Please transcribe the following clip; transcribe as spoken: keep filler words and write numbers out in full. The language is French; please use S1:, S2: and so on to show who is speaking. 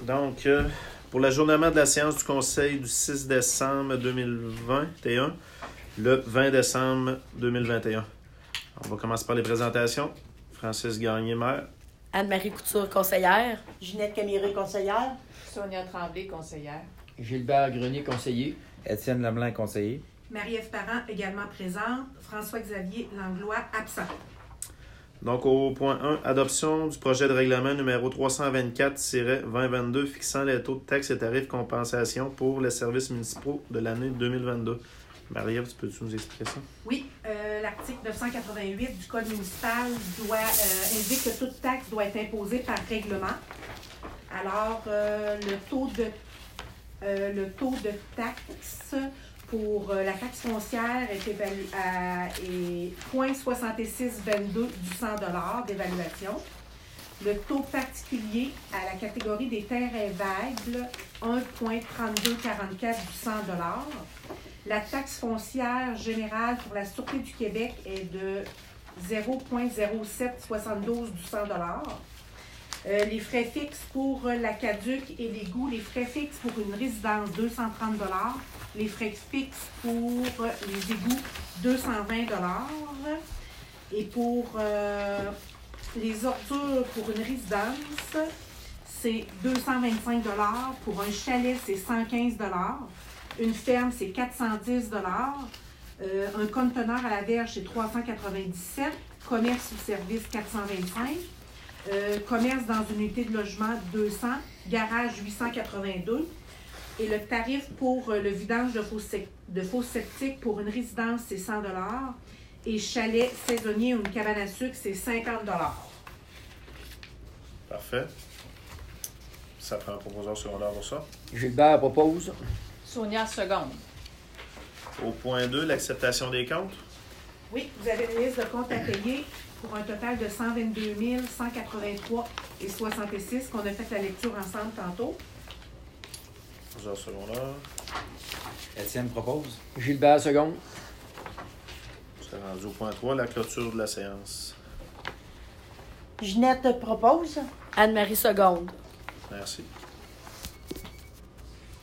S1: Donc, euh, pour l'ajournement de la séance du Conseil du six décembre deux mille vingt et un, le vingt décembre deux mille vingt et un. On va commencer par les présentations. Francis Gagné, maire.
S2: Anne-Marie Couture, conseillère.
S3: Ginette Camiré, conseillère.
S4: Sonia Tremblay, conseillère.
S5: Gilbert Grenier, conseiller.
S6: Étienne Lemelin, conseiller.
S7: Marie-Ève Parent, également présente. François-Xavier Langlois, absent.
S1: Donc, au point un, adoption du projet de règlement numéro trois cent vingt-quatre tiret vingt vingt-deux fixant les taux de taxes et tarifs de compensation pour les services municipaux de l'année deux mille vingt-deux. Marie-Ève, peux-tu nous expliquer ça?
S7: Oui, euh, l'article neuf cent quatre-vingt-huit du Code municipal doit, euh, indique que toute taxe doit être imposée par règlement. Alors, euh, le taux de euh, le taux de taxe pour euh, la taxe foncière est évalué à et zéro virgule soixante-six vingt-deux du cent dollars d'évaluation. Le taux particulier à la catégorie des terrains vagues, un virgule trente-deux quarante-quatre du cent dollars. La taxe foncière générale pour la Sûreté du Québec est de zéro virgule zéro sept soixante-douze du cent dollars. Euh, les frais fixes pour la caduc et l'égout, les frais fixes pour une résidence, deux cent trente dollars. Les frais fixes pour les égouts, deux cent vingt dollars. Et pour euh, les ordures pour une résidence, c'est deux cent vingt-cinq dollars. Pour un chalet, c'est cent quinze dollars. Une ferme, c'est quatre cent dix dollars. Euh, un conteneur à la verge, c'est trois cent quatre-vingt-dix-sept. Commerce ou service, quatre cent vingt-cinq. Euh, commerce dans une unité de logement, deux cents. Garage, huit cent quatre-vingt-deux. Et le tarif pour euh, le vidange de fosses de fosse septiques pour une résidence, c'est cent dollars. Et chalet saisonnier ou une cabane à sucre, c'est cinquante dollars.
S1: Parfait. Ça prend un proposeur secondaire pour ça.
S5: Gilbert propose.
S4: Sonia seconde.
S1: Au point deux, l'acceptation des comptes.
S7: Oui, vous avez une liste de comptes à payer pour un total de cent vingt-deux mille cent quatre-vingt-trois et soixante-six qu'on a fait la lecture ensemble tantôt.
S1: Proposeur secondaire.
S6: Étienne propose.
S5: Gilbert seconde.
S1: C'est rendu au point trois, la clôture de la séance.
S3: Ginette propose.
S2: Anne-Marie seconde.
S1: Merci.